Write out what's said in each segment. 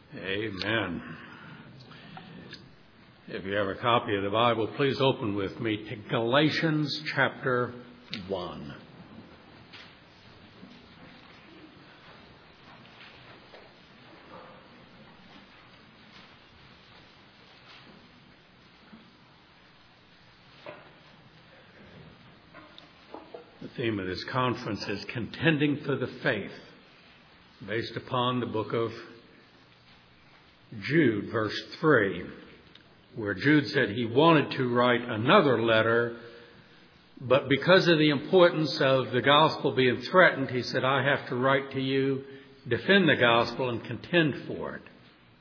Amen. If you have a copy of the Bible, please open with me to Galatians chapter 1. The theme of this conference is Contending for the Faith, based upon the book of Jude, verse 3, where Jude said he wanted to write another letter, but because of the importance of the gospel being threatened, he said, I have to write to you, defend the gospel, and contend for it.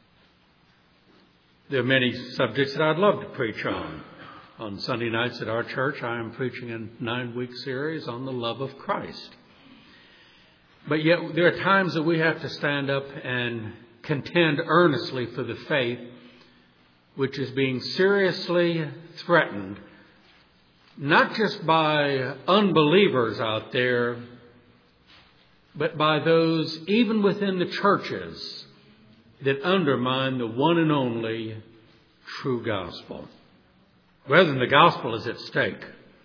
There are many subjects that I'd love to preach on. On Sunday nights at our church, I am preaching a 9-week series on the love of Christ. But yet there are times that we have to stand up and contend earnestly for the faith which is being seriously threatened, not just by unbelievers out there, but by those even within the churches that undermine the one and only true gospel. Brethren, the gospel is at stake.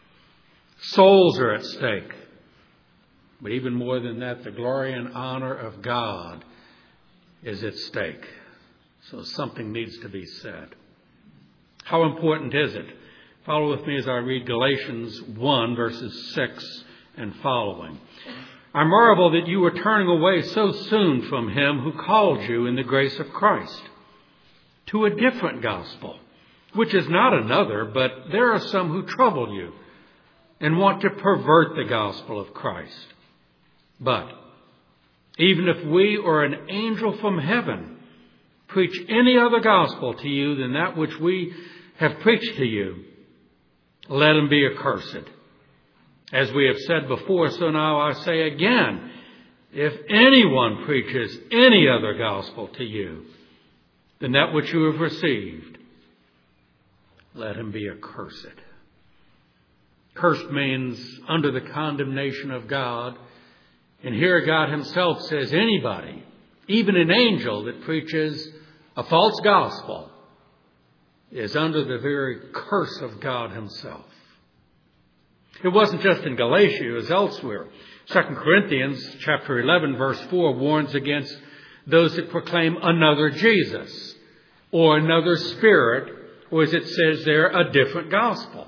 Souls are at stake. But even more than that, the glory and honor of God is at stake. So something needs to be said. How important is it? Follow with me as I read Galatians 1, verses 6 and following. I marvel that you were turning away so soon from him who called you in the grace of Christ to a different gospel, which is not another, but there are some who trouble you and want to pervert the gospel of Christ. But even if we or an angel from heaven preach any other gospel to you than that which we have preached to you, let him be accursed. As we have said before, so now I say again, if anyone preaches any other gospel to you than that which you have received, let him be accursed. Cursed means under the condemnation of God. And here God himself says anybody, even an angel that preaches a false gospel, is under the very curse of God himself. It wasn't just in Galatia, it was elsewhere. 2 Corinthians chapter 11, verse 4 warns against those that proclaim another Jesus or another spirit, or as it says there, a different gospel.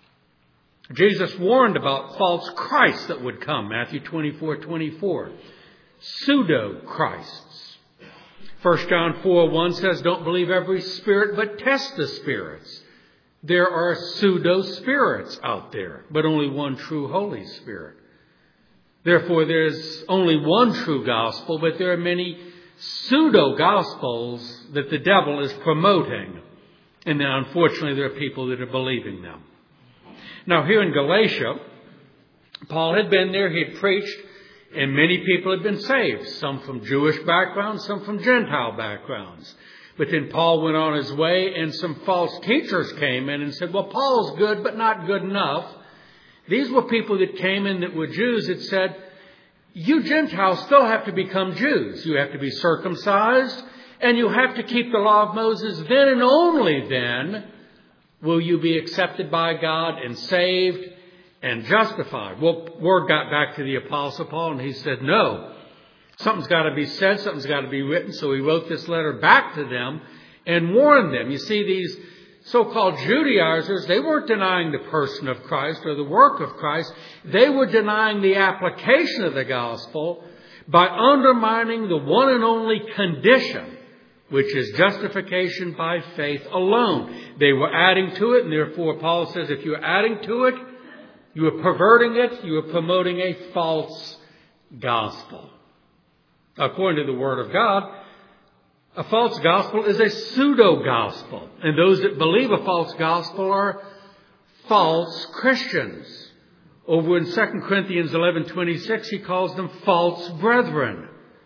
Jesus warned about false Christs that would come, Matthew 24:24. Pseudo-Christs. 1 John 4:1 says, don't believe every spirit, but test the spirits. There are pseudo-spirits out there, but only one true Holy Spirit. Therefore, there's only one true gospel, but there are many pseudo-gospels that the devil is promoting. And then, unfortunately, there are people that are believing them. Now, here in Galatia, Paul had been there, he had preached, and many people had been saved. Some from Jewish backgrounds, some from Gentile backgrounds. But then Paul went on his way, and some false teachers came in and said, well, Paul's good, but not good enough. These were people that came in that were Jews that said, you Gentiles still have to become Jews. You have to be circumcised, and you have to keep the law of Moses. Then and only then will you be accepted by God and saved and justified. Well, word got back to the Apostle Paul, and he said, no, something's got to be said, something's got to be written. So he wrote this letter back to them and warned them. You see, these so-called Judaizers, they weren't denying the person of Christ or the work of Christ. They were denying the application of the gospel by undermining the one and only condition, which is justification by faith alone. They were adding to it, and therefore Paul says if you're adding to it, you are perverting it, you are promoting a false gospel. According to the Word of God, a false gospel is a pseudo-gospel. And those that believe a false gospel are false Christians. Over in 2 Corinthians 11:26, he calls them false brethren.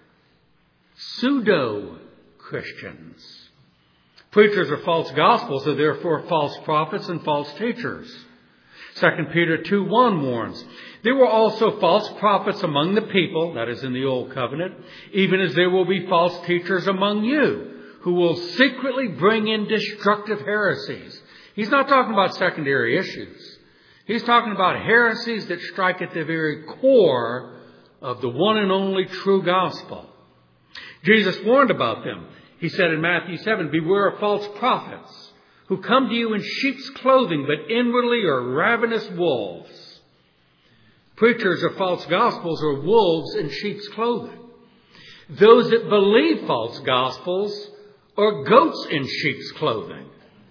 Pseudo-Christians. Preachers of false gospels are therefore false prophets and false teachers. 2 Peter 2:1 warns, there were also false prophets among the people, that is in the Old Covenant, even as there will be false teachers among you, who will secretly bring in destructive heresies. He's not talking about secondary issues. He's talking about heresies that strike at the very core of the one and only true gospel. Jesus warned about them. He said in Matthew 7, "Beware of false prophets who come to you in sheep's clothing, but inwardly are ravenous wolves." Preachers of false gospels are wolves in sheep's clothing. Those that believe false gospels are goats in sheep's clothing.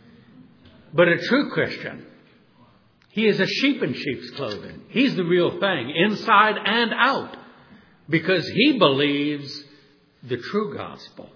But a true Christian, he is a sheep in sheep's clothing. He's the real thing, inside and out, because he believes the true gospel.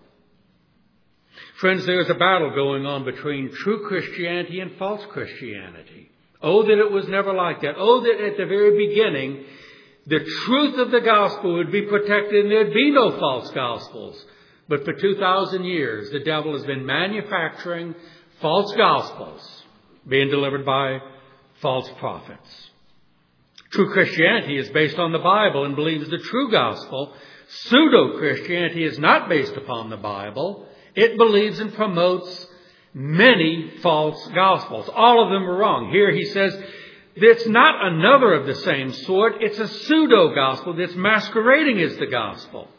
Friends, there's a battle going on between true Christianity and false Christianity. Oh, that it was never like that. Oh, that at the very beginning, the truth of the gospel would be protected and there'd be no false gospels. But for 2,000 years, the devil has been manufacturing false gospels being delivered by false prophets. True Christianity is based on the Bible and believes the true gospel. Pseudo-Christianity is not based upon the Bible. It believes and promotes many false gospels. All of them are wrong. Here he says it's not another of the same sort. It's a pseudo-gospel that's masquerading as the gospel.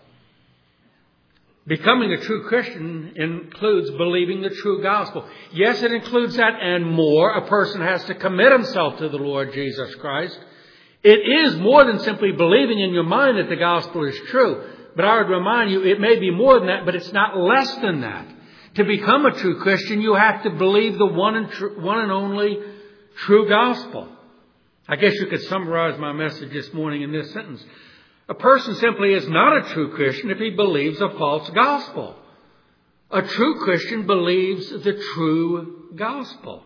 Becoming a true Christian includes believing the true gospel. Yes, it includes that and more. A person has to commit himself to the Lord Jesus Christ. It is more than simply believing in your mind that the gospel is true. But I would remind you, it may be more than that, but it's not less than that. To become a true Christian, you have to believe the one and only true gospel. I guess you could summarize my message this morning in this sentence. A person simply is not a true Christian if he believes a false gospel. A true Christian believes the true gospel.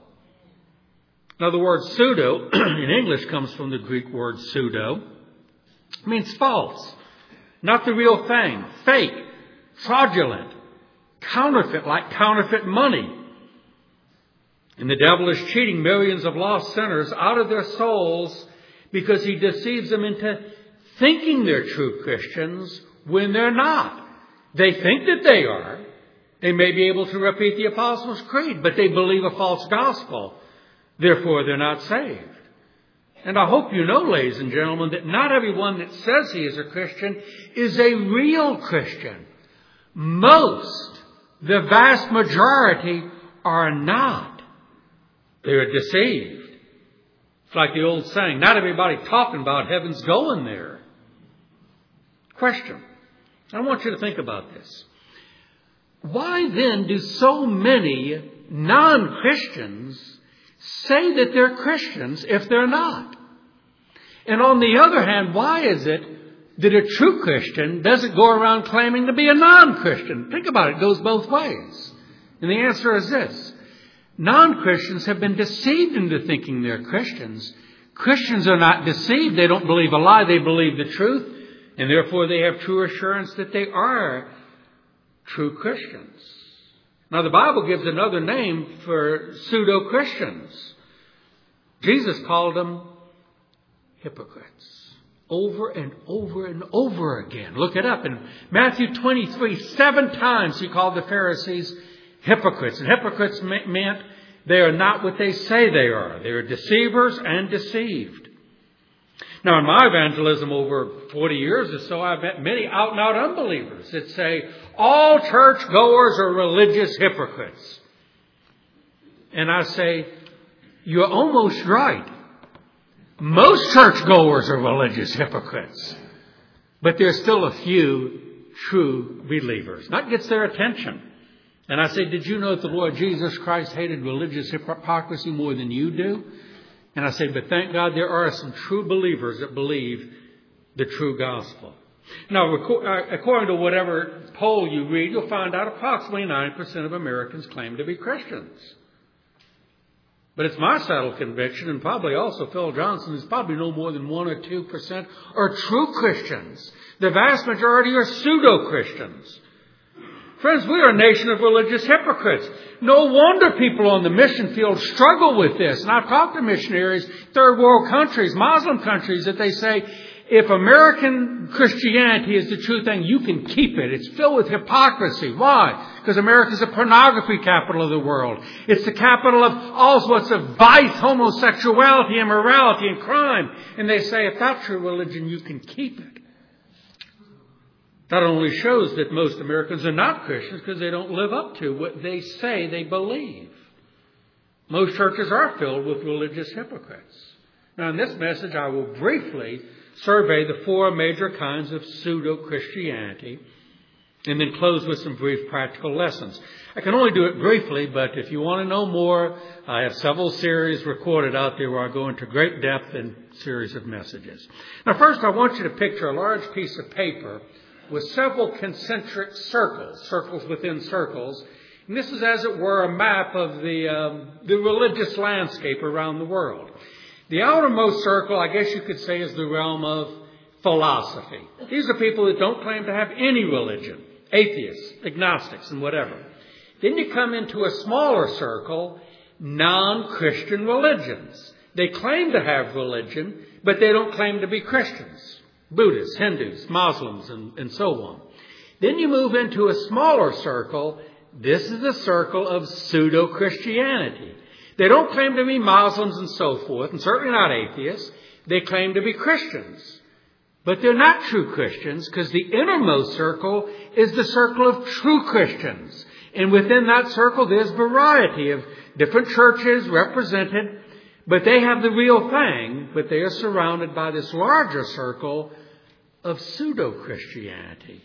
Now, the word pseudo in English comes from the Greek word pseudo. It means false, not the real thing, fake, fraudulent, counterfeit, like counterfeit money. And the devil is cheating millions of lost sinners out of their souls because he deceives them into thinking they're true Christians when they're not. They think that they are. They may be able to repeat the Apostles' Creed, but they believe a false gospel. Therefore, they're not saved. And I hope you know, ladies and gentlemen, that not everyone that says he is a Christian is a real Christian. Most, the vast majority, are not. They're deceived. It's like the old saying, not everybody talking about heaven's going there. Question. I want you to think about this. Why then do so many non-Christians say that they're Christians if they're not? And on the other hand, why is it that a true Christian doesn't go around claiming to be a non-Christian? Think about it. It goes both ways. And the answer is this. Non-Christians have been deceived into thinking they're Christians. Christians are not deceived. They don't believe a lie. They believe the truth. And therefore they have true assurance that they are true Christians. Now the Bible gives another name for pseudo-Christians. Jesus called them hypocrites. Over and over and over again. Look it up. In Matthew 23, 7 times he called the Pharisees hypocrites. And hypocrites meant they are not what they say they are. They are deceivers and deceived. Now, in my evangelism over 40 years or so, I've met many out-and-out unbelievers that say, all church-goers are religious hypocrites. And I say, you're almost right. Most church-goers are religious hypocrites. But there's still a few true believers. That gets their attention. And I say, did you know that the Lord Jesus Christ hated religious hypocrisy more than you do? And I say, but thank God there are some true believers that believe the true gospel. Now, according to whatever poll you read, you'll find out approximately 9% of Americans claim to be Christians. But it's my settled conviction, and probably also Phil Johnson's, probably no more than 1 or 2% are true Christians. The vast majority are pseudo-Christians. Friends, we are a nation of religious hypocrites. No wonder people on the mission field struggle with this. And I've talked to missionaries, third world countries, Muslim countries, that they say, if American Christianity is the true thing, you can keep it. It's filled with hypocrisy. Why? Because America is the pornography capital of the world. It's the capital of all sorts of vice, homosexuality, immorality, and crime. And they say, if that's your religion, you can keep it. That only shows that most Americans are not Christians because they don't live up to what they say they believe. Most churches are filled with religious hypocrites. Now, in this message, I will briefly survey the four major kinds of pseudo-Christianity and then close with some brief practical lessons. I can only do it briefly, but if you want to know more, I have several series recorded out there where I go into great depth in a series of messages. Now, first, I want you to picture a large piece of paper with several concentric circles within circles. And this is, as it were, a map of the religious landscape around the world. The outermost circle, I guess you could say, is the realm of philosophy. These are people that don't claim to have any religion, atheists, agnostics, and whatever. Then you come into a smaller circle, non-Christian religions. They claim to have religion, but they don't claim to be Christians. Buddhists, Hindus, Muslims, and so on. Then you move into a smaller circle. This is the circle of pseudo-Christianity. They don't claim to be Muslims and so forth, and certainly not atheists. They claim to be Christians. But they're not true Christians because the innermost circle is the circle of true Christians. And within that circle, there's variety of different churches represented, but they have the real thing, but they are surrounded by this larger circle of pseudo-Christianity.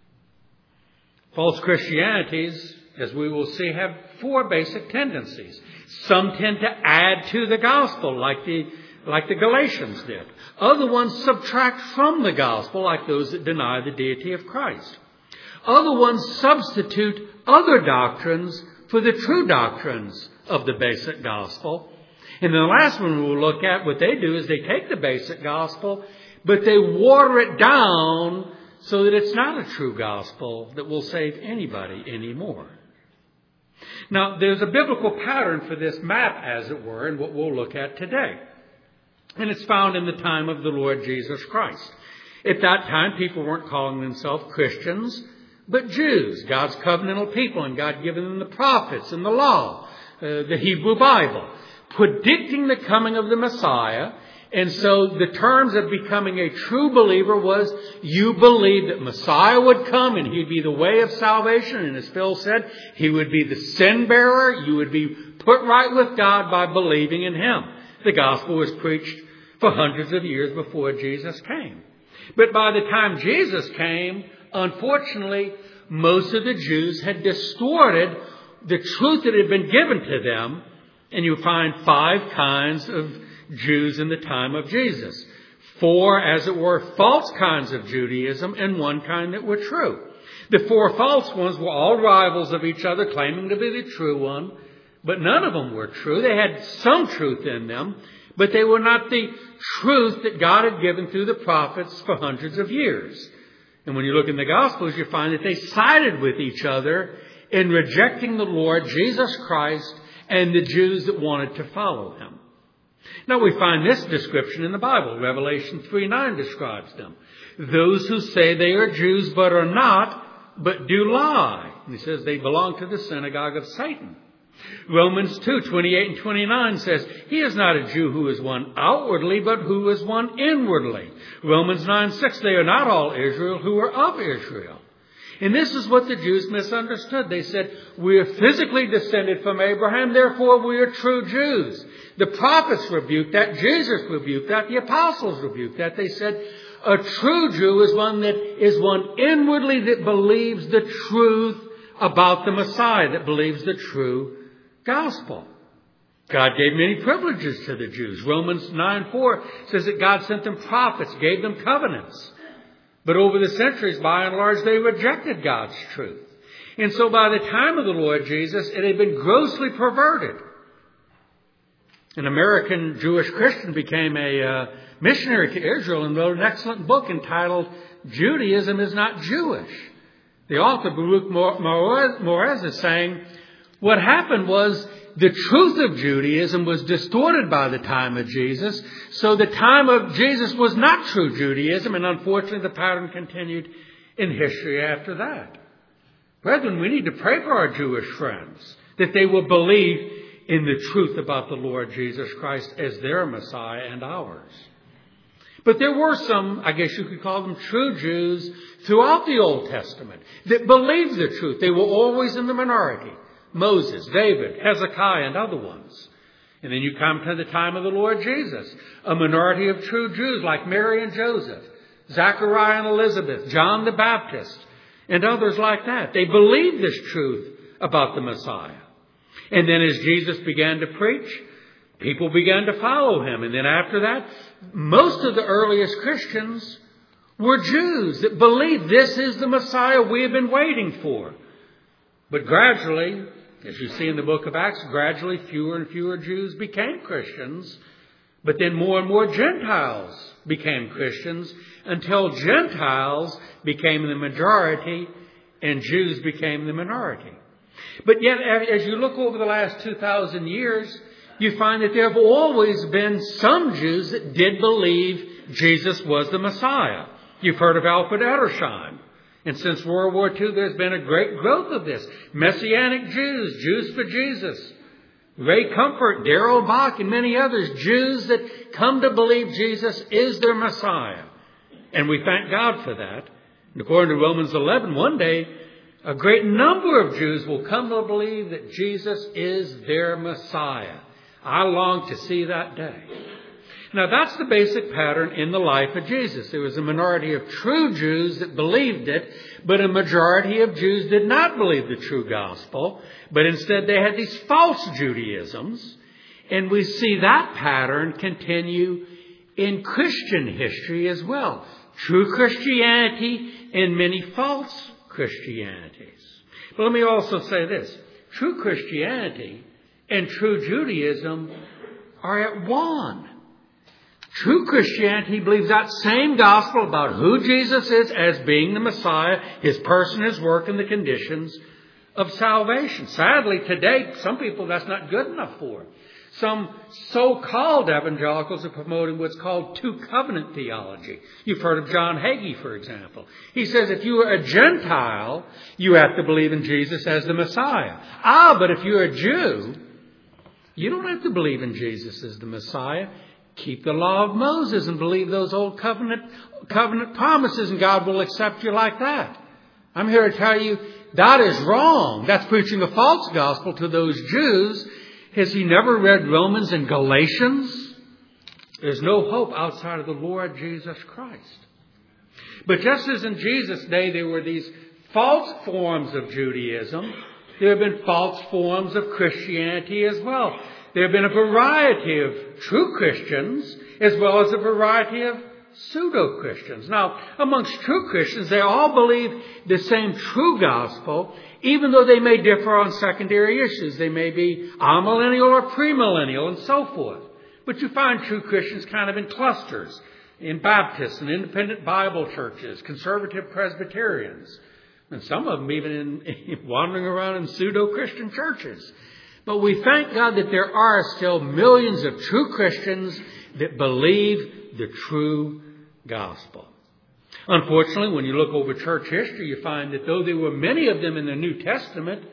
False Christianities, as we will see, have four basic tendencies. Some tend to add to the gospel, like the Galatians did. Other ones subtract from the gospel, like those that deny the deity of Christ. Other ones substitute other doctrines for the true doctrines of the basic gospel. And the last one we'll look at, what they do is they take the basic gospel, but they water it down so that it's not a true gospel that will save anybody anymore. Now, there's a biblical pattern for this map, as it were, in what we'll look at today. And it's found in the time of the Lord Jesus Christ. At that time, people weren't calling themselves Christians, but Jews, God's covenantal people, and God given them the prophets and the law, the Hebrew Bible, predicting the coming of the Messiah. And so the terms of becoming a true believer was you believed that Messiah would come and he'd be the way of salvation. And as Phil said, he would be the sin bearer. You would be put right with God by believing in him. The gospel was preached for hundreds of years before Jesus came. But by the time Jesus came, unfortunately, most of the Jews had distorted the truth that had been given to them. And you find 5 kinds of Jews in the time of Jesus. 4, as it were, false kinds of Judaism and 1 kind that were true. The 4 false ones were all rivals of each other, claiming to be the true one, but none of them were true. They had some truth in them, but they were not the truth that God had given through the prophets for hundreds of years. And when you look in the Gospels, you find that they sided with each other in rejecting the Lord Jesus Christ and the Jews that wanted to follow him. Now we find this description in the Bible. Revelation 3:9 describes them. Those who say they are Jews but are not, but do lie. And he says they belong to the synagogue of Satan. Romans 2:28 and 29 says, he is not a Jew who is one outwardly, but who is one inwardly. Romans 9:6, they are not all Israel who are of Israel. And this is what the Jews misunderstood. They said, we are physically descended from Abraham, therefore we are true Jews. The prophets rebuked that. Jesus rebuked that. The apostles rebuked that. They said, a true Jew is one that is one inwardly that believes the truth about the Messiah, that believes the true gospel. God gave many privileges to the Jews. Romans 9:4 says that God sent them prophets, gave them covenants. But over the centuries, by and large, they rejected God's truth. And so by the time of the Lord Jesus, it had been grossly perverted. An American Jewish Christian became a missionary to Israel and wrote an excellent book entitled Judaism is Not Jewish. The author, Baruch Morez, is saying, What happened was the truth of Judaism was distorted by the time of Jesus. So the time of Jesus was not true Judaism. And unfortunately, the pattern continued in history after that. Brethren, we need to pray for our Jewish friends that they will believe in the truth about the Lord Jesus Christ as their Messiah and ours. But there were some, I guess you could call them true Jews throughout the Old Testament that believed the truth. They were always in the minority. Moses, David, Hezekiah, and other ones. And then you come to the time of the Lord Jesus. A minority of true Jews like Mary and Joseph, Zachariah and Elizabeth, John the Baptist, and others like that. They believed this truth about the Messiah. And then as Jesus began to preach, people began to follow him. And then after that, most of the earliest Christians were Jews that believed this is the Messiah we have been waiting for. But gradually, as you see in the book of Acts, gradually fewer and fewer Jews became Christians. But then more and more Gentiles became Christians until Gentiles became the majority and Jews became the minority. But yet, as you look over the last 2,000 years, you find that there have always been some Jews that did believe Jesus was the Messiah. You've heard of Alfred Edersheim. And since World War II, there's been a great growth of this. Messianic Jews, Jews for Jesus. Ray Comfort, Darrell Bach, and many others. Jews that come to believe Jesus is their Messiah. And we thank God for that. And according to Romans 11, one day, a great number of Jews will come to believe that Jesus is their Messiah. I long to see that day. Now, that's the basic pattern in the life of Jesus. There was a minority of true Jews that believed it, but a majority of Jews did not believe the true gospel, but instead they had these false Judaisms. And we see that pattern continue in Christian history as well. True Christianity and many false Christianities. But let me also say this. True Christianity and true Judaism are at one. True Christianity believes that same gospel about who Jesus is as being the Messiah, his person, his work, and the conditions of salvation. Sadly, today, some people that's not good enough for. Some so-called evangelicals are promoting what's called two-covenant theology. You've heard of John Hagee, for example. He says if you are a Gentile, you have to believe in Jesus as the Messiah. But if you're a Jew, you don't have to believe in Jesus as the Messiah. Keep the law of Moses and believe those old covenant promises, and God will accept you like that. I'm here to tell you that is wrong. That's preaching a false gospel to those Jews. Has he never read Romans and Galatians? There's no hope outside of the Lord Jesus Christ. But just as in Jesus' day there were these false forms of Judaism, there have been false forms of Christianity as well. There have been a variety of true Christians as well as a variety of pseudo-Christians. Now, amongst true Christians, they all believe the same true gospel, even though they may differ on secondary issues. They may be amillennial or premillennial and so forth. But you find true Christians kind of in clusters, in Baptists and independent Bible churches, conservative Presbyterians, and some of them even wandering around in pseudo-Christian churches. But we thank God that there are still millions of true Christians that believe the true gospel. Unfortunately, when you look over church history, you find that though there were many of them in the New Testament,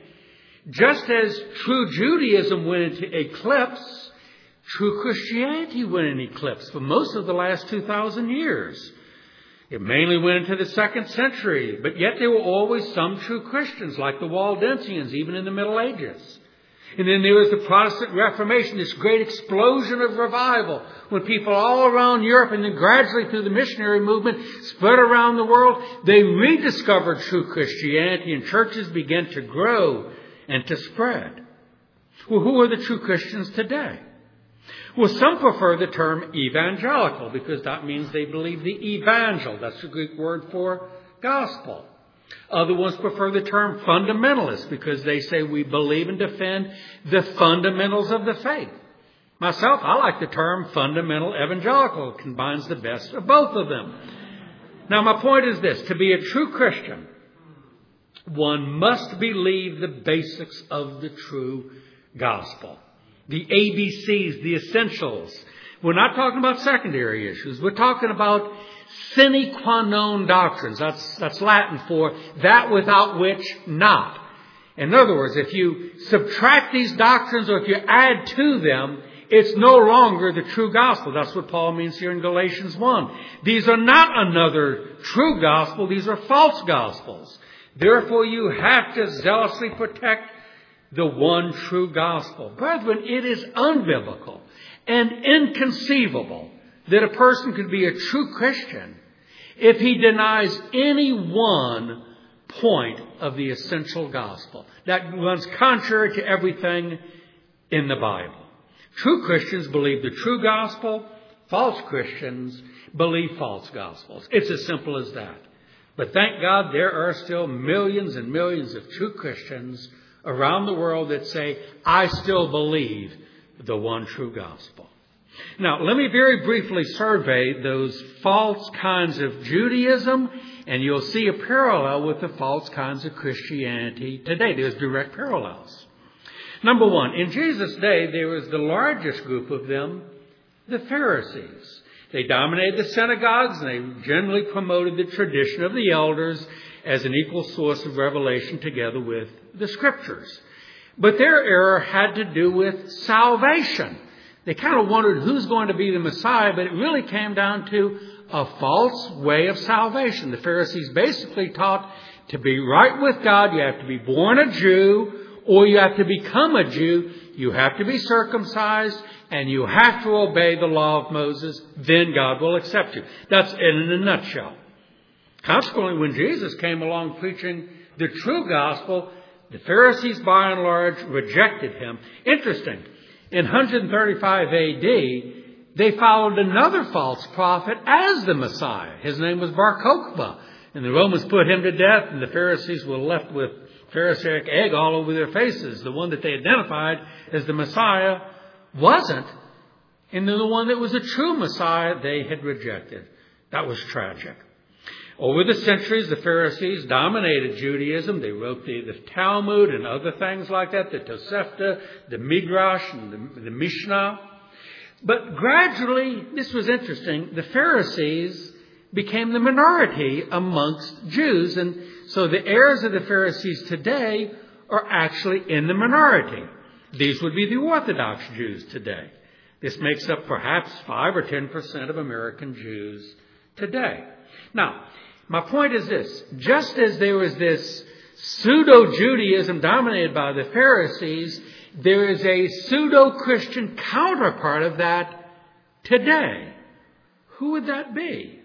just as true Judaism went into eclipse, true Christianity went in eclipse for most of the last 2,000 years. It mainly went into the 2nd century, but yet there were always some true Christians, like the Waldensians, even in the Middle Ages. And then there was the Protestant Reformation, this great explosion of revival, when people all around Europe and then gradually through the missionary movement spread around the world, they rediscovered true Christianity and churches began to grow and to spread. Well, who are the true Christians today? Well, some prefer the term evangelical because that means they believe the evangel. That's the Greek word for gospel. Other ones prefer the term fundamentalist because they say we believe and defend the fundamentals of the faith. Myself, I like the term fundamental evangelical. It combines the best of both of them. Now, my point is this. To be a true Christian, one must believe the basics of the true gospel. The ABCs, the essentials. We're not talking about secondary issues. We're talking about sine qua non doctrines. That's Latin for that without which not. In other words, if you subtract these doctrines or if you add to them, it's no longer the true gospel. That's what Paul means here in Galatians 1. These are not another true gospel. These are false gospels. Therefore, you have to zealously protect the one true gospel. Brethren, it is unbiblical and inconceivable that a person could be a true Christian if he denies any one point of the essential gospel. That runs contrary to everything in the Bible. True Christians believe the true gospel. False Christians believe false gospels. It's as simple as that. But thank God there are still millions and millions of true Christians around the world that say, I still believe the one true gospel. Now, let me very briefly survey those false kinds of Judaism, and you'll see a parallel with the false kinds of Christianity today. There's direct parallels. Number one, in Jesus' day, there was the largest group of them, the Pharisees. They dominated the synagogues, and they generally promoted the tradition of the elders as an equal source of revelation together with the Scriptures. But their error had to do with salvation. They kind of wondered who's going to be the Messiah, but it really came down to a false way of salvation. The Pharisees basically taught to be right with God, you have to be born a Jew, or you have to become a Jew. You have to be circumcised, and you have to obey the law of Moses. Then God will accept you. That's it in a nutshell. Consequently, when Jesus came along preaching the true gospel, the Pharisees, by and large, rejected him. Interesting. In 135 A.D., they followed another false prophet as the Messiah. His name was Bar Kokhba. And the Romans put him to death, and the Pharisees were left with Pharisaic egg all over their faces. The one that they identified as the Messiah wasn't. And the one that was a true Messiah, they had rejected. That was tragic. Over the centuries, the Pharisees dominated Judaism. They wrote the Talmud and other things like that, the Tosefta, the Midrash, and the Mishnah. But gradually, this was interesting, the Pharisees became the minority amongst Jews. And so the heirs of the Pharisees today are actually in the minority. These would be the Orthodox Jews today. This makes up perhaps 5 or 10% of American Jews today. Now, my point is this. Just as there was this pseudo-Judaism dominated by the Pharisees, there is a pseudo-Christian counterpart of that today. Who would that be?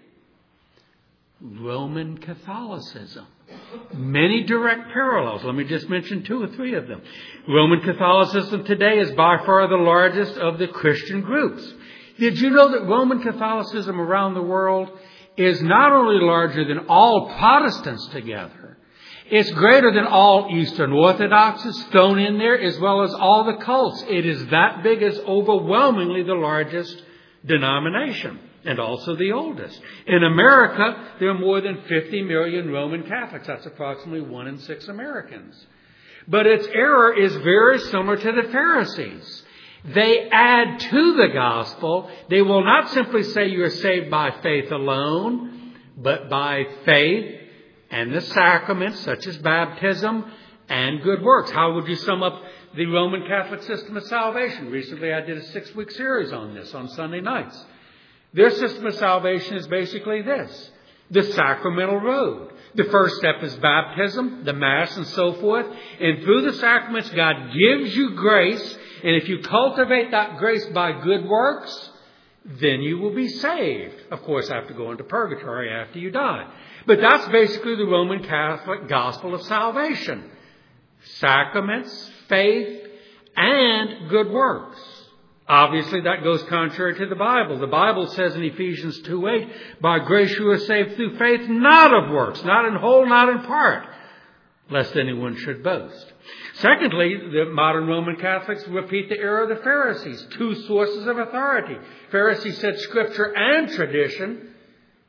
Roman Catholicism. Many direct parallels. Let me just mention 2 or 3 of them. Roman Catholicism today is by far the largest of the Christian groups. Did you know that Roman Catholicism around the world is not only larger than all Protestants together, it's greater than all Eastern Orthodoxes thrown in there, as well as all the cults. It is that big, as overwhelmingly the largest denomination, and also the oldest. In America, there are more than 50 million Roman Catholics. That's approximately 1 in 6 Americans. But its error is very similar to the Pharisees. They add to the gospel. They will not simply say you're saved by faith alone, but by faith and the sacraments such as baptism and good works. How would you sum up the Roman Catholic system of salvation? Recently I did a 6-week series on this on Sunday nights. Their system of salvation is basically this: the sacramental road. The first step is baptism, the Mass, and so forth. And through the sacraments, God gives you grace. And if you cultivate that grace by good works, then you will be saved. Of course, I have to go into purgatory after you die. But that's basically the Roman Catholic gospel of salvation. Sacraments, faith, and good works. Obviously, that goes contrary to the Bible. The Bible says in Ephesians 2:8, by grace you are saved through faith, not of works, not in whole, not in part, lest anyone should boast. Secondly, the modern Roman Catholics repeat the error of the Pharisees. 2 sources of authority. Pharisees said Scripture and tradition.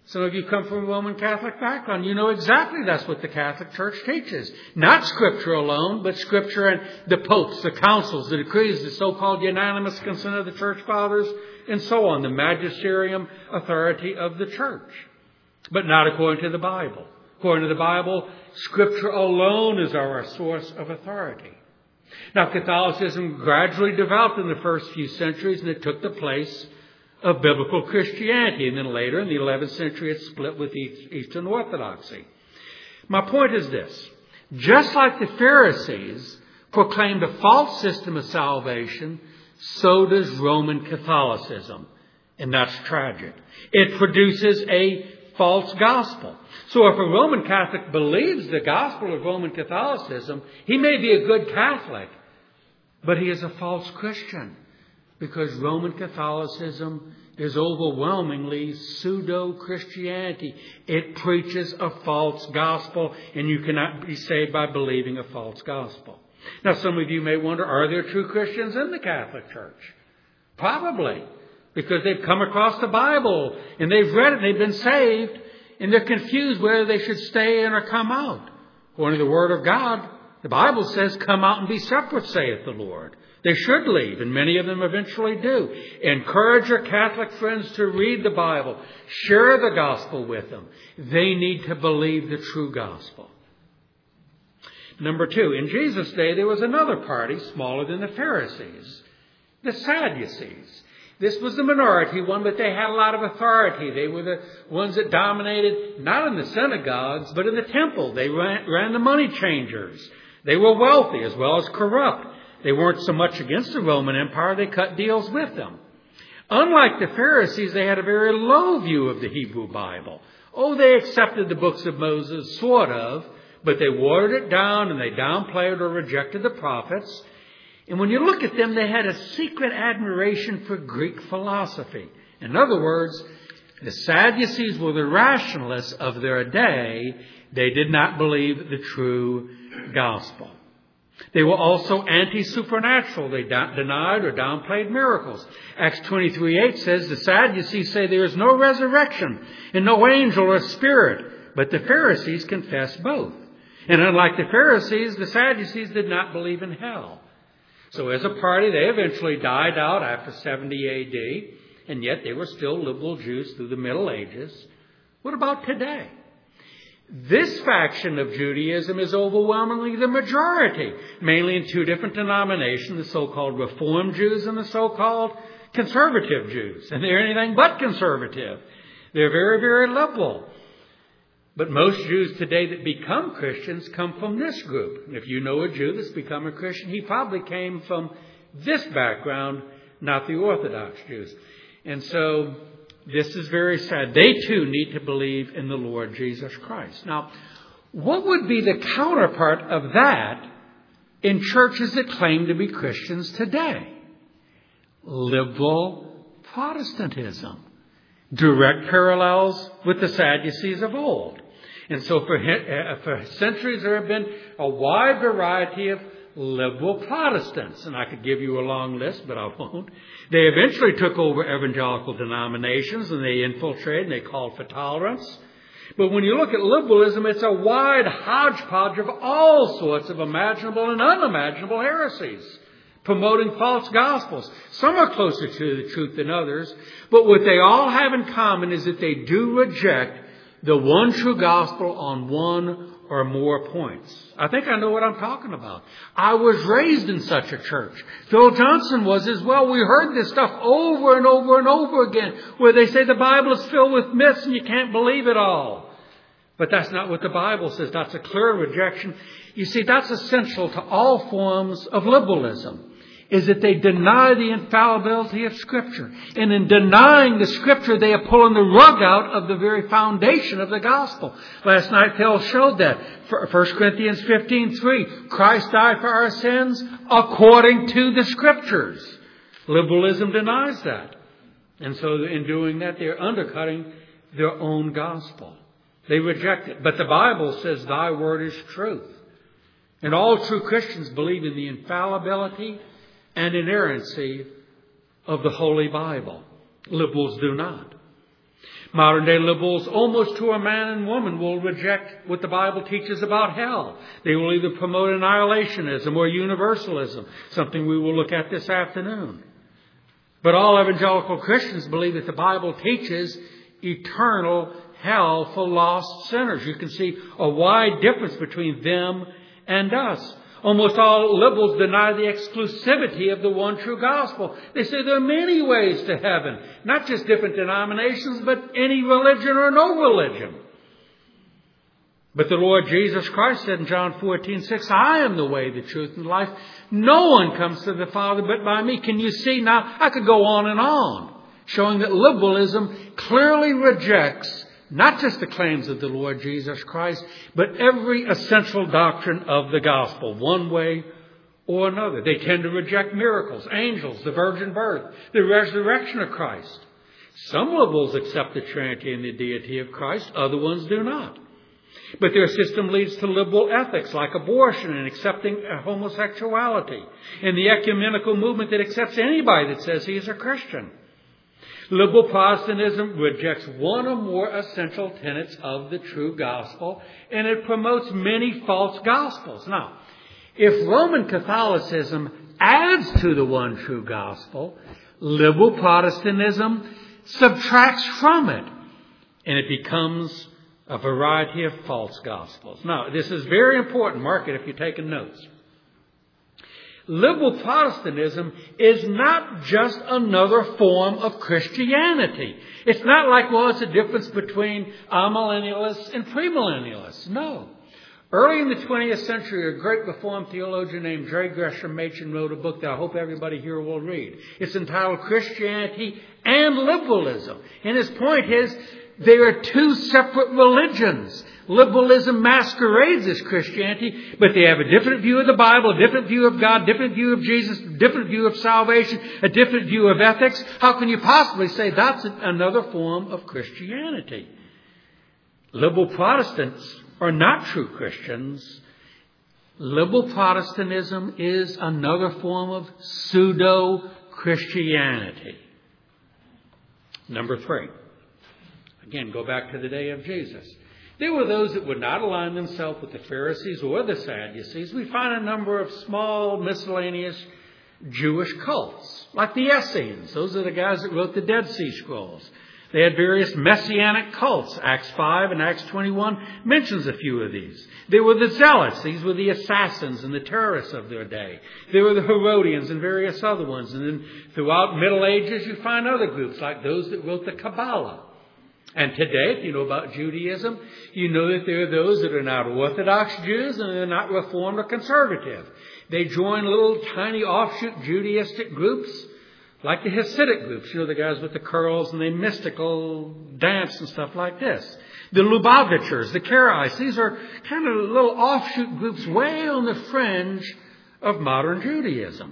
Some of you come from a Roman Catholic background. You know exactly that's what the Catholic Church teaches. Not Scripture alone, but Scripture and the popes, the councils, the decrees, the so-called unanimous consent of the Church Fathers, and so on, the magisterium authority of the Church. But not according to the Bible. According to the Bible, Scripture alone is our source of authority. Now, Catholicism gradually developed in the first few centuries, and it took the place of biblical Christianity. And then later, in the 11th century, it split with Eastern Orthodoxy. My point is this. Just like the Pharisees proclaimed a false system of salvation, so does Roman Catholicism. And that's tragic. It produces a false gospel. So if a Roman Catholic believes the gospel of Roman Catholicism, he may be a good Catholic, but he is a false Christian, because Roman Catholicism is overwhelmingly pseudo-Christianity. It preaches a false gospel, and you cannot be saved by believing a false gospel. Now, some of you may wonder, are there true Christians in the Catholic Church? Probably, because they've come across the Bible, and they've read it, and they've been saved, and they're confused whether they should stay in or come out. According to the Word of God, the Bible says, come out and be separate, saith the Lord. They should leave, and many of them eventually do. Encourage your Catholic friends to read the Bible. Share the gospel with them. They need to believe the true gospel. Number two, in Jesus' day, there was another party smaller than the Pharisees, the Sadducees. This was the minority one, but they had a lot of authority. They were the ones that dominated, not in the synagogues, but in the temple. They ran the money changers. They were wealthy as well as corrupt. They weren't so much against the Roman Empire, they cut deals with them. Unlike the Pharisees, they had a very low view of the Hebrew Bible. Oh, they accepted the books of Moses, sort of, but they watered it down and they downplayed or rejected the prophets. And when you look at them, they had a secret admiration for Greek philosophy. In other words, the Sadducees were the rationalists of their day. They did not believe the true gospel. They were also anti-supernatural. They denied or downplayed miracles. Acts 23:8 says the Sadducees say there is no resurrection and no angel or spirit, but the Pharisees confess both. And unlike the Pharisees, the Sadducees did not believe in hell. So as a party, they eventually died out after 70 A.D., and yet they were still liberal Jews through the Middle Ages. What about today? This faction of Judaism is overwhelmingly the majority, mainly in two different denominations, the so-called Reform Jews and the so-called Conservative Jews. And they're anything but conservative. They're very, very liberal. But most Jews today that become Christians come from this group. And if you know a Jew that's become a Christian, he probably came from this background, not the Orthodox Jews. And so this is very sad. They too need to believe in the Lord Jesus Christ. Now, what would be the counterpart of that in churches that claim to be Christians today? Liberal Protestantism. Direct parallels with the Sadducees of old. And so for centuries there have been a wide variety of liberal Protestants. And I could give you a long list, but I won't. They eventually took over evangelical denominations and they infiltrated and they called for tolerance. But when you look at liberalism, it's a wide hodgepodge of all sorts of imaginable and unimaginable heresies, promoting false gospels. Some are closer to the truth than others, but what they all have in common is that they do reject the one true gospel on one or more points. I think I know what I'm talking about. I was raised in such a church. Phil Johnson was as well. We heard this stuff over and over and over again, where they say the Bible is filled with myths and you can't believe it all. But that's not what the Bible says. That's a clear rejection. You see, that's essential to all forms of liberalism, is that they deny the infallibility of Scripture. And in denying the Scripture, they are pulling the rug out of the very foundation of the gospel. Last night, Phil showed that. 1 Corinthians 15:3, Christ died for our sins according to the Scriptures. Liberalism denies that. And so in doing that, they're undercutting their own gospel. They reject it. But the Bible says, thy word is truth. And all true Christians believe in the infallibility and inerrancy of the Holy Bible. Liberals do not. Modern day liberals, almost to a man and woman, will reject what the Bible teaches about hell. They will either promote annihilationism or universalism, something we will look at this afternoon. But all evangelical Christians believe that the Bible teaches eternal hell for lost sinners. You can see a wide difference between them and us. Almost all liberals deny the exclusivity of the one true gospel. They say there are many ways to heaven, not just different denominations, but any religion or no religion. But the Lord Jesus Christ said in John 14:6, I am the way, the truth, and life. No one comes to the Father but by me. Can you see now? I could go on, showing that liberalism clearly rejects not just the claims of the Lord Jesus Christ, but every essential doctrine of the gospel, one way or another. They tend to reject miracles, angels, the virgin birth, the resurrection of Christ. Some liberals accept the Trinity and the deity of Christ, other ones do not. But their system leads to liberal ethics like abortion and accepting homosexuality, and the ecumenical movement that accepts anybody that says he is a Christian. Liberal Protestantism rejects one or more essential tenets of the true gospel, and it promotes many false gospels. Now, if Roman Catholicism adds to the one true gospel, liberal Protestantism subtracts from it, and it becomes a variety of false gospels. Now, this is very important. Mark it if you're taking notes. Liberal Protestantism is not just another form of Christianity. It's not like, well, it's a difference between amillennialists and premillennialists. No. Early in the 20th century, a great Reformed theologian named J. Gresham Machen wrote a book that I hope everybody here will read. It's entitled Christianity and Liberalism. And his point is, there are two separate religions. Liberalism masquerades as Christianity, but they have a different view of the Bible, a different view of God, different view of Jesus, a different view of salvation, a different view of ethics. How can you possibly say that's another form of Christianity? Liberal Protestants are not true Christians. Liberal Protestantism is another form of pseudo-Christianity. Number 3. Again, go back to the day of Jesus. There were those that would not align themselves with the Pharisees or the Sadducees. We find a number of small, miscellaneous Jewish cults, like the Essenes. Those are the guys that wrote the Dead Sea Scrolls. They had various messianic cults. Acts 5 and Acts 21 mentions a few of these. There were the Zealots. These were the assassins and the terrorists of their day. There were the Herodians and various other ones. And then throughout Middle Ages, you find other groups like those that wrote the Kabbalah. And today, if you know about Judaism, you know that there are those that are not Orthodox Jews and they're not Reformed or Conservative. They join little tiny offshoot Judaistic groups like the Hasidic groups, you know, the guys with the curls and the mystical dance and stuff like this. The Lubavitchers, the Karaites, these are kind of little offshoot groups way on the fringe of modern Judaism.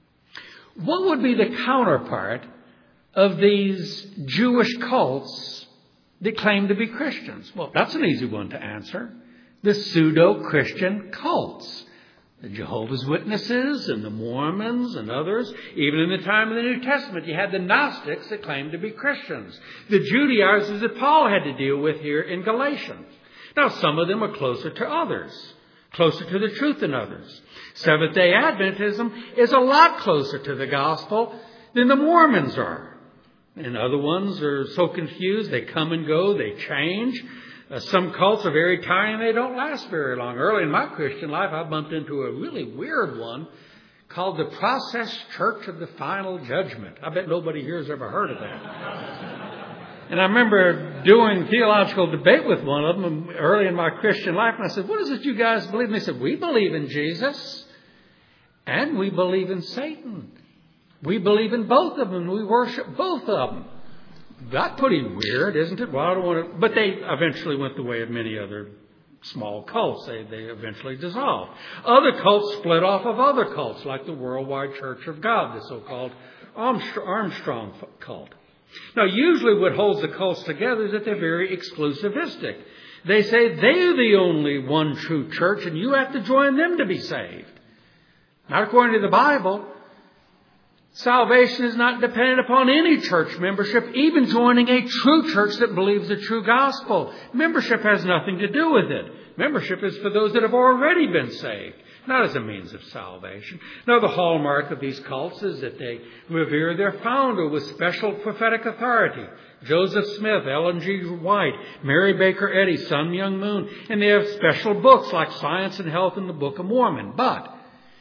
What would be the counterpart of these Jewish cults that claim to be Christians? Well, that's an easy one to answer. The pseudo-Christian cults. The Jehovah's Witnesses and the Mormons and others. Even in the time of the New Testament, you had the Gnostics that claimed to be Christians. The Judaizers that Paul had to deal with here in Galatians. Now, some of them are closer to others. Closer to the truth than others. Seventh-day Adventism is a lot closer to the gospel than the Mormons are. And other ones are so confused, they come and go, they change. Some cults are very tiny and they don't last very long. Early in my Christian life, I bumped into a really weird one called the Process Church of the Final Judgment. I bet nobody here has ever heard of that. And I remember doing theological debate with one of them early in my Christian life. And I said, what is it you guys believe? And they said, we believe in Jesus and we believe in Satan. We believe in both of them. We worship both of them. That's pretty weird, isn't it? Well, I don't want to. But they eventually went the way of many other small cults. They eventually dissolved. Other cults split off of other cults, like the Worldwide Church of God, the so-called Armstrong cult. Now, usually what holds the cults together is that they're very exclusivistic. They say they're the only one true church, and you have to join them to be saved. Not according to the Bible. Salvation is not dependent upon any church membership, even joining a true church that believes the true gospel. Membership has nothing to do with it. Membership is for those that have already been saved, not as a means of salvation. Now, the hallmark of these cults is that they revere their founder with special prophetic authority. Joseph Smith, Ellen G. White, Mary Baker Eddy, Sun Myung Moon. And they have special books like Science and Health and the Book of Mormon. But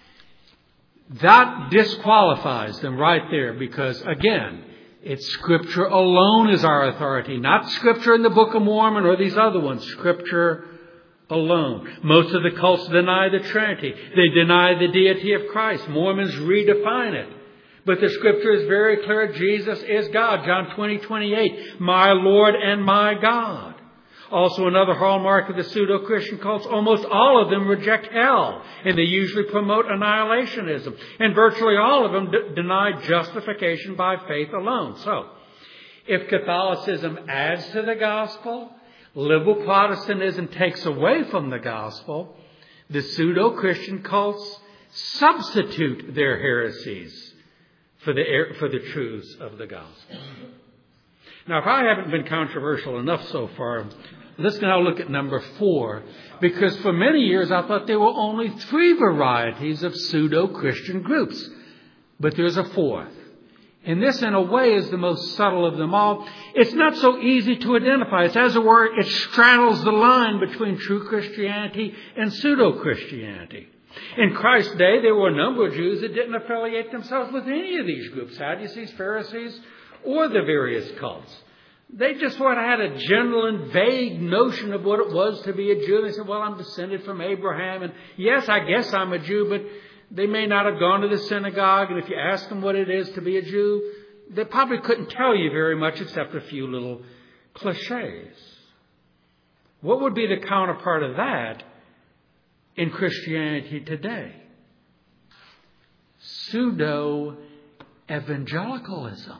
that disqualifies them right there because, again, it's Scripture alone is our authority, not Scripture in the Book of Mormon or these other ones. Scripture alone. Most of the cults deny the Trinity. They deny the deity of Christ. Mormons redefine it. But the Scripture is very clear. Jesus is God. John 20:28. My Lord and my God. Also another hallmark of the pseudo-Christian cults, almost all of them reject hell. And they usually promote annihilationism. And virtually all of them deny justification by faith alone. So, if Catholicism adds to the gospel, liberal Protestantism takes away from the gospel, the pseudo-Christian cults substitute their heresies for the truths of the gospel. Now, if I haven't been controversial enough so far, let's now look at number 4. Because for many years I thought there were only 3 varieties of pseudo-Christian groups. But there's a 4th. And this, in a way, is the most subtle of them all. It's not so easy to identify. It's, as it were, it straddles the line between true Christianity and pseudo-Christianity. In Christ's day, there were a number of Jews that didn't affiliate themselves with any of these groups, Sadducees, Pharisees, or the various cults. They just had a general and vague notion of what it was to be a Jew. They said, well, I'm descended from Abraham, and yes, I guess I'm a Jew, but they may not have gone to the synagogue, and if you ask them what it is to be a Jew, they probably couldn't tell you very much except a few little cliches. What would be the counterpart of that in Christianity today? Pseudo-evangelicalism.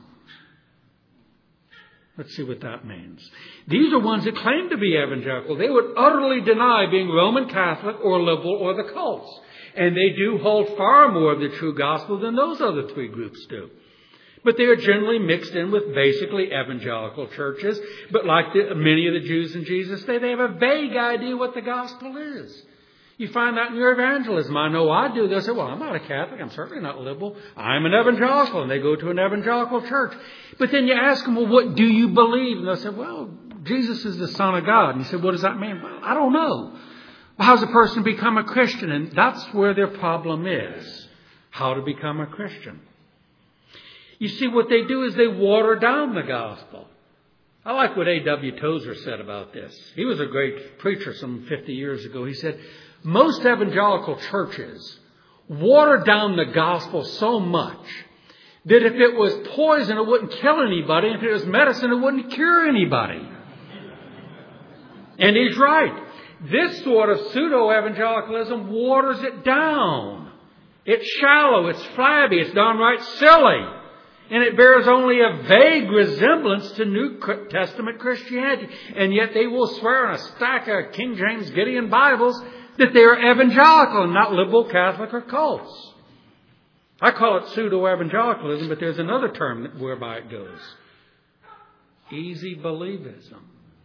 Let's see what that means. These are ones that claim to be evangelical. They would utterly deny being Roman Catholic or liberal or the cults. And they do hold far more of the true gospel than those other 3 groups do. But they are generally mixed in with basically evangelical churches. But like many of the Jews in Jesus' day, they have a vague idea what the gospel is. You find that in your evangelism. I know I do. They say, well, I'm not a Catholic. I'm certainly not liberal. I'm an evangelical. And they go to an evangelical church. But then you ask them, well, what do you believe? And they'll say, well, Jesus is the Son of God. And you say, what does that mean? Well, I don't know. Well, how does a person become a Christian? And that's where their problem is. How to become a Christian. You see, what they do is they water down the gospel. I like what A.W. Tozer said about this. He was a great preacher some 50 years ago. He said, most evangelical churches water down the gospel so much that if it was poison, it wouldn't kill anybody. If it was medicine, it wouldn't cure anybody. And he's right. This sort of pseudo-evangelicalism waters it down. It's shallow, it's flabby, it's downright silly. And it bears only a vague resemblance to New Testament Christianity. And yet they will swear on a stack of King James Gideon Bibles that they are evangelical and not liberal, Catholic, or cults. I call it pseudo-evangelicalism, but there's another term whereby it goes. Easy believism.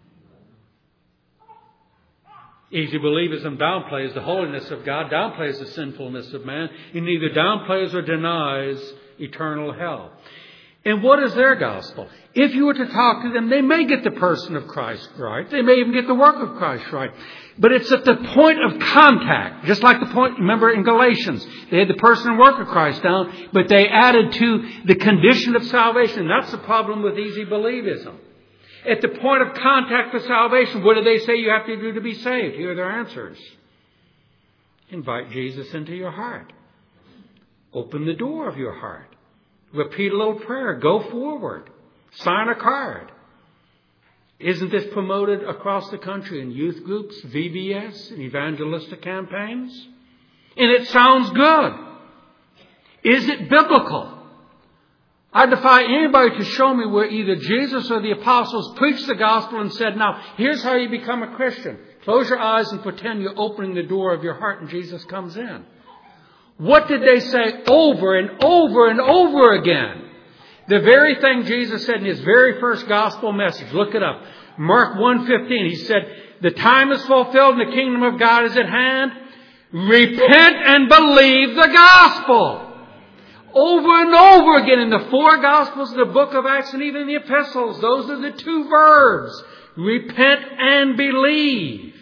Easy believism downplays the holiness of God, downplays the sinfulness of man, and neither downplays or denies eternal hell. And what is their gospel? If you were to talk to them, they may get the person of Christ right. They may even get the work of Christ right. But it's at the point of contact, just like the point, remember in Galatians, they had the person and work of Christ down, but they added to the condition of salvation. That's the problem with easy believism. At the point of contact for salvation, what do they say you have to do to be saved? Here are their answers. Invite Jesus into your heart. Open the door of your heart. Repeat a little prayer. Go forward. Sign a card. Isn't this promoted across the country in youth groups, VBS, and evangelistic campaigns? And it sounds good. Is it biblical? I defy anybody to show me where either Jesus or the apostles preached the gospel and said, now, here's how you become a Christian. Close your eyes and pretend you're opening the door of your heart and Jesus comes in. What did they say over and over and over again? The very thing Jesus said in His very first gospel message. Look it up. Mark 1:15. He said, the time is fulfilled and the kingdom of God is at hand. Repent and believe the gospel. Over and over again in the 4 Gospels, the book of Acts, and even the epistles. Those are the 2 verbs. Repent and believe.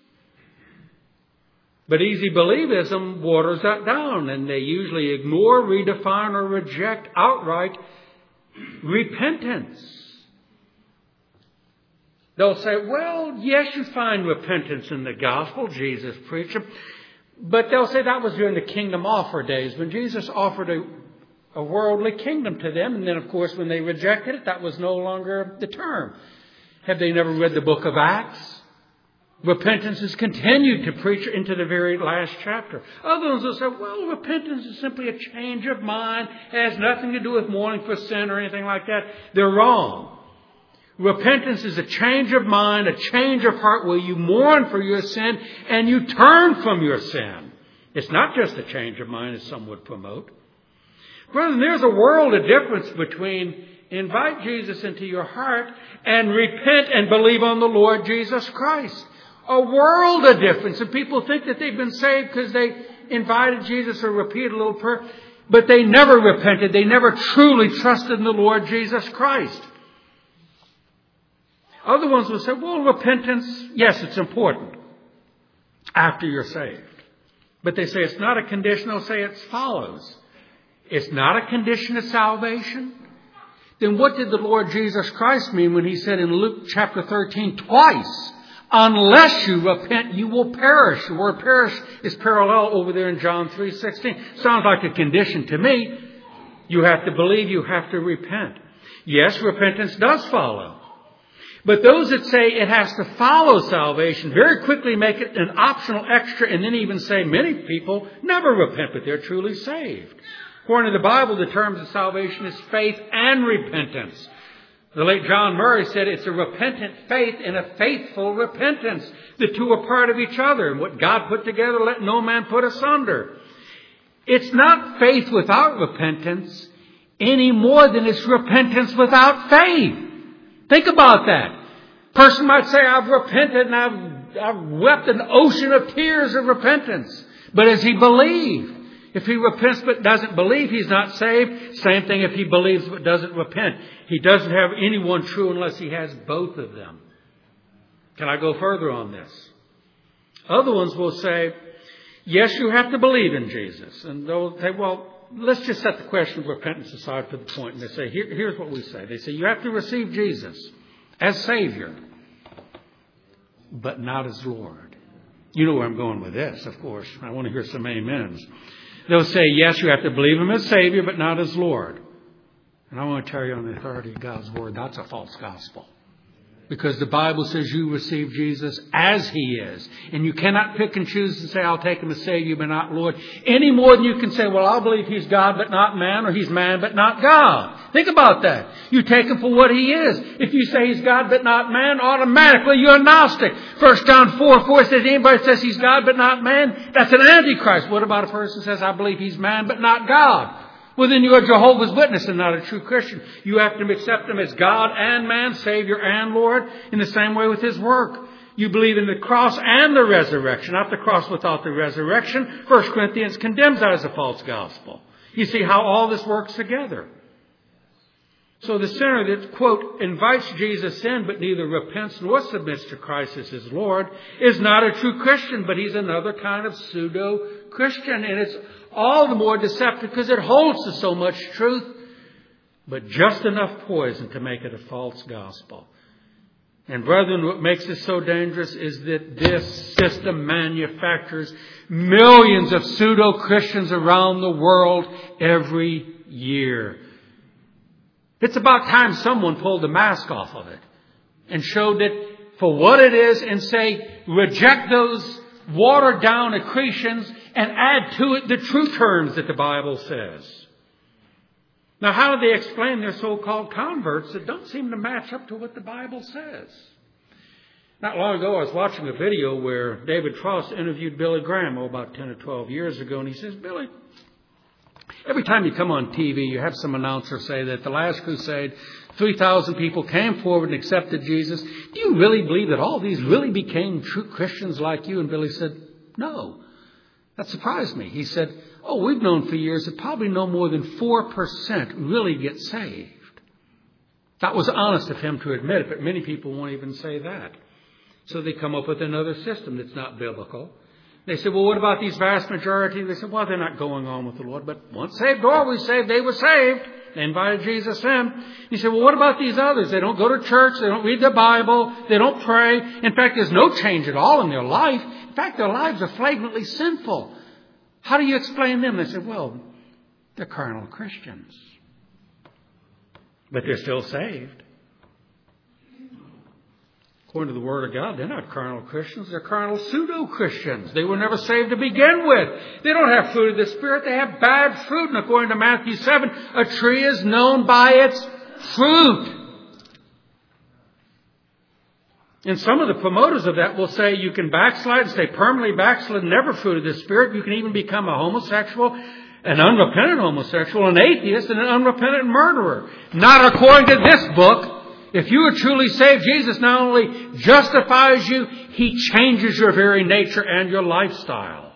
But easy believism waters that down, and they usually ignore, redefine, or reject outright repentance. They'll say, well, yes, you find repentance in the gospel. Jesus preached it. But they'll say that was during the kingdom offer days when Jesus offered a worldly kingdom to them. And then, of course, when they rejected it, that was no longer the term. Have they never read the book of Acts? Repentance is continued to preach into the very last chapter. Others will say, well, repentance is simply a change of mind. It has nothing to do with mourning for sin or anything like that. They're wrong. Repentance is a change of mind, a change of heart where you mourn for your sin and you turn from your sin. It's not just a change of mind as some would promote. Brethren, there's a world of difference between invite Jesus into your heart and repent and believe on the Lord Jesus Christ. A world of difference. And people think that they've been saved because they invited Jesus or repeated a little prayer. But they never repented. They never truly trusted in the Lord Jesus Christ. Other ones will say, well, repentance, yes, it's important after you're saved. But they say it's not a condition. They'll say it follows. It's not a condition of salvation. Then what did the Lord Jesus Christ mean when He said in Luke chapter 13 twice, unless you repent, you will perish. The word perish is parallel over there in John 3:16. Sounds like a condition to me. You have to believe, you have to repent. Yes, repentance does follow. But those that say it has to follow salvation very quickly make it an optional extra and then even say many people never repent, but they're truly saved. According to the Bible, the terms of salvation is faith and repentance. The late John Murray said it's a repentant faith and a faithful repentance. The two are part of each other. And what God put together, let no man put asunder. It's not faith without repentance any more than it's repentance without faith. Think about that. Person might say, I've repented and I've wept an ocean of tears of repentance. But has he believed? If he repents but doesn't believe, he's not saved. Same thing if he believes but doesn't repent. He doesn't have anyone true unless he has both of them. Can I go further on this? Other ones will say, yes, you have to believe in Jesus. And they'll say, well, let's just set the question of repentance aside for the point. And they say, here's what we say. They say, you have to receive Jesus as Savior, but not as Lord. You know where I'm going with this, of course. I want to hear some amens. They'll say, yes, you have to believe Him as Savior, but not as Lord. And I want to tell you on the authority of God's Word, that's a false gospel. Because the Bible says you receive Jesus as He is. And you cannot pick and choose to say, I'll take Him as Savior, but not Lord. Any more than you can say, well, I'll believe He's God, but not man, or He's man, but not God. Think about that. You take Him for what He is. If you say He's God, but not man, automatically you're a Gnostic. 1 John 4:4 says, anybody says He's God, but not man, that's an Antichrist. What about a person who says, I believe He's man, but not God? Well, then you're a Jehovah's Witness and not a true Christian. You have to accept Him as God and man, Savior and Lord, in the same way with His work. You believe in the cross and the resurrection, not the cross without the resurrection. 1 Corinthians condemns that as a false gospel. You see how all this works together. So the sinner that, quote, invites Jesus in but neither repents nor submits to Christ as his Lord is not a true Christian, but he's another kind of pseudo-Christian. And it's all the more deceptive because it holds to so much truth, but just enough poison to make it a false gospel. And brethren, what makes it so dangerous is that this system manufactures millions of pseudo-Christians around the world every year. It's about time someone pulled the mask off of it and showed it for what it is and say, reject those watered down accretions and add to it the true terms that the Bible says. Now, how do they explain their so-called converts that don't seem to match up to what the Bible says? Not long ago, I was watching a video where David Frost interviewed Billy Graham, about 10 or 12 years ago, and he says, Billy, every time you come on TV, you have some announcer say that the last crusade, 3,000 people came forward and accepted Jesus. Do you really believe that all these really became true Christians like you? And Billy said, no. That surprised me. He said, we've known for years that probably no more than 4% really get saved. That was honest of him to admit it, but many people won't even say that. So they come up with another system that's not biblical. They said, well, what about these vast majority? They said, well, they're not going on with the Lord. But once saved, always saved. They were saved. They invited Jesus in. He said, well, what about these others? They don't go to church. They don't read the Bible. They don't pray. In fact, there's no change at all in their life. In fact, their lives are flagrantly sinful. How do you explain them? They said, well, they're carnal Christians. But they're still saved. According to the Word of God, they're not carnal Christians. They're carnal pseudo-Christians. They were never saved to begin with. They don't have fruit of the Spirit. They have bad fruit. And according to Matthew 7, a tree is known by its fruit. And some of the promoters of that will say you can backslide and stay permanently backslid, never fruit of the Spirit. You can even become a homosexual, an unrepentant homosexual, an atheist, and an unrepentant murderer. Not according to this book. If you are truly saved, Jesus not only justifies you, He changes your very nature and your lifestyle.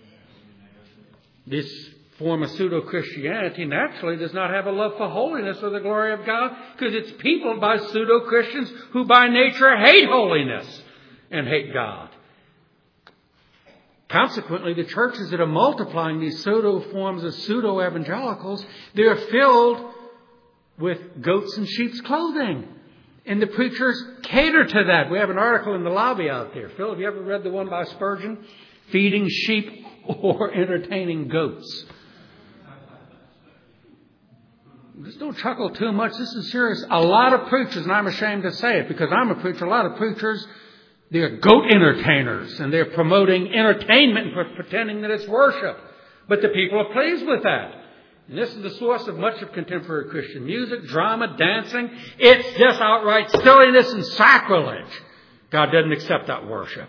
This form of pseudo-Christianity naturally does not have a love for holiness or the glory of God, because it's peopled by pseudo-Christians who by nature hate holiness and hate God. Consequently, the churches that are multiplying these pseudo-forms of pseudo-evangelicals, they're filled with goats in sheep's clothing. And the preachers cater to that. We have an article in the lobby out there. Phil, have you ever read the one by Spurgeon? Feeding sheep or entertaining goats? Just don't chuckle too much. This is serious. A lot of preachers, and I'm ashamed to say it because I'm a preacher, a lot of preachers, they're goat entertainers. And they're promoting entertainment and pretending that it's worship. But the people are pleased with that. And this is the source of much of contemporary Christian music, drama, dancing. It's just outright silliness and sacrilege. God doesn't accept that worship.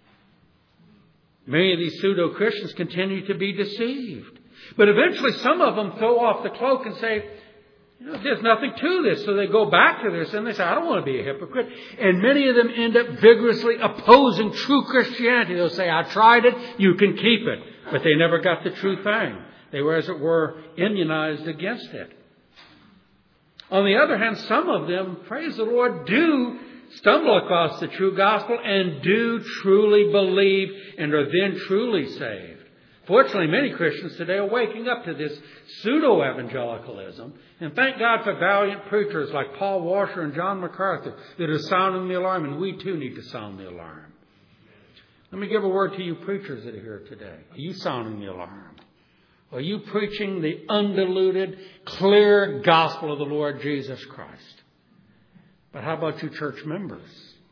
Many of these pseudo-Christians continue to be deceived. But eventually some of them throw off the cloak and say, there's nothing to this. So they go back to their sin. They say, I don't want to be a hypocrite. And many of them end up vigorously opposing true Christianity. They'll say, I tried it, you can keep it. But they never got the true thing. They were, as it were, immunized against it. On the other hand, some of them, praise the Lord, do stumble across the true gospel and do truly believe and are then truly saved. Fortunately, many Christians today are waking up to this pseudo-evangelicalism. And thank God for valiant preachers like Paul Washer and John MacArthur that are sounding the alarm, and we too need to sound the alarm. Let me give a word to you preachers that are here today. Are you sounding the alarm? Are you preaching the undiluted, clear gospel of the Lord Jesus Christ? But how about you church members?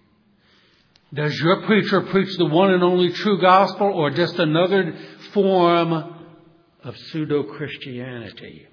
Does your preacher preach the one and only true gospel or just another form of pseudo-Christianity?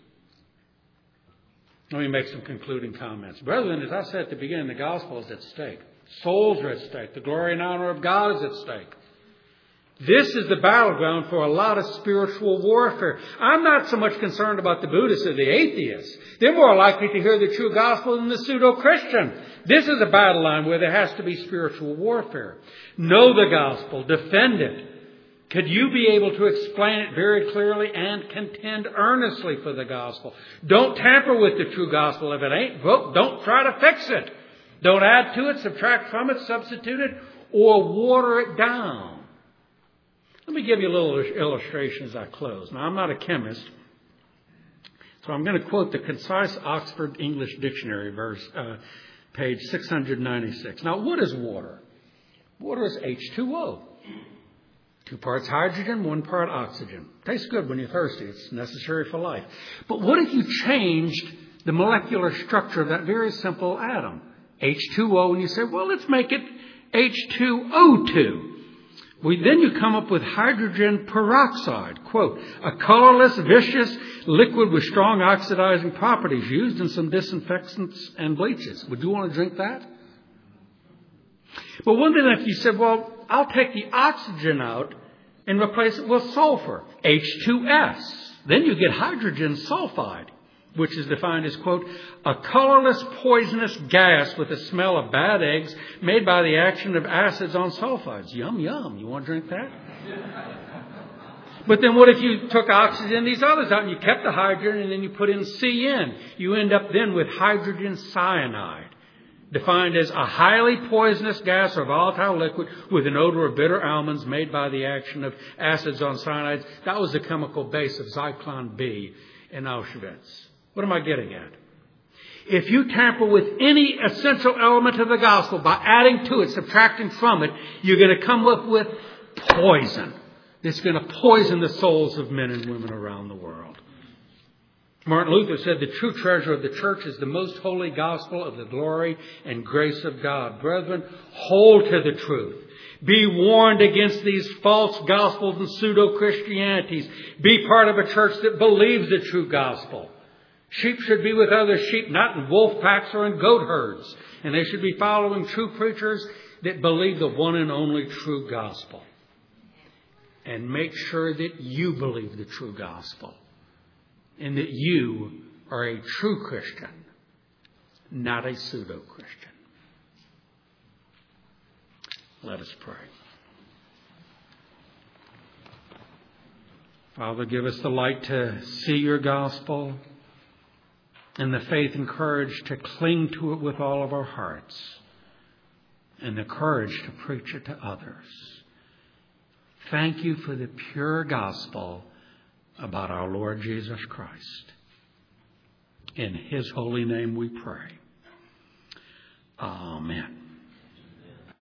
Let me make some concluding comments. Brethren, as I said at the beginning, the gospel is at stake. Souls are at stake. The glory and honor of God is at stake. This is the battleground for a lot of spiritual warfare. I'm not so much concerned about the Buddhists or the atheists. They're more likely to hear the true gospel than the pseudo-Christian. This is a battle line where there has to be spiritual warfare. Know the gospel. Defend it. Could you be able to explain it very clearly and contend earnestly for the gospel? Don't tamper with the true gospel. If it ain't, don't try to fix it. Don't add to it, subtract from it, substitute it, or water it down. Let me give you a little illustration as I close. Now, I'm not a chemist, so I'm going to quote the Concise Oxford English Dictionary, page 696. Now, what is water? Water is H2O. 2 parts hydrogen, 1 part oxygen. Tastes good when you're thirsty. It's necessary for life. But what if you changed the molecular structure of that very simple atom? H2O, and you say, well, let's make it H2O2. Then you come up with hydrogen peroxide, quote, a colorless, viscous liquid with strong oxidizing properties used in some disinfectants and bleaches. Would you want to drink that? But one thing, if you said, well, I'll take the oxygen out and replace it with sulfur, H2S. Then you get hydrogen sulfide, which is defined as, quote, a colorless poisonous gas with the smell of bad eggs made by the action of acids on sulfides. Yum, yum. You want to drink that? But then what if you took oxygen, these others out, and you kept the hydrogen, and then you put in CN? You end up then with hydrogen cyanide, defined as a highly poisonous gas or volatile liquid with an odor of bitter almonds made by the action of acids on cyanides. That was the chemical base of Zyklon B in Auschwitz. What am I getting at? If you tamper with any essential element of the gospel by adding to it, subtracting from it, you're going to come up with poison. It's going to poison the souls of men and women around the world. Martin Luther said the true treasure of the church is the most holy gospel of the glory and grace of God. Brethren, hold to the truth. Be warned against these false gospels and pseudo-Christianities. Be part of a church that believes the true gospel. Sheep should be with other sheep, not in wolf packs or in goat herds. And they should be following true preachers that believe the one and only true gospel. And make sure that you believe the true gospel. And that you are a true Christian, not a pseudo-Christian. Let us pray. Father, give us the light to see your gospel and the faith and courage to cling to it with all of our hearts and the courage to preach it to others. Thank you for the pure gospel about our Lord Jesus Christ. In His holy name we pray. Amen.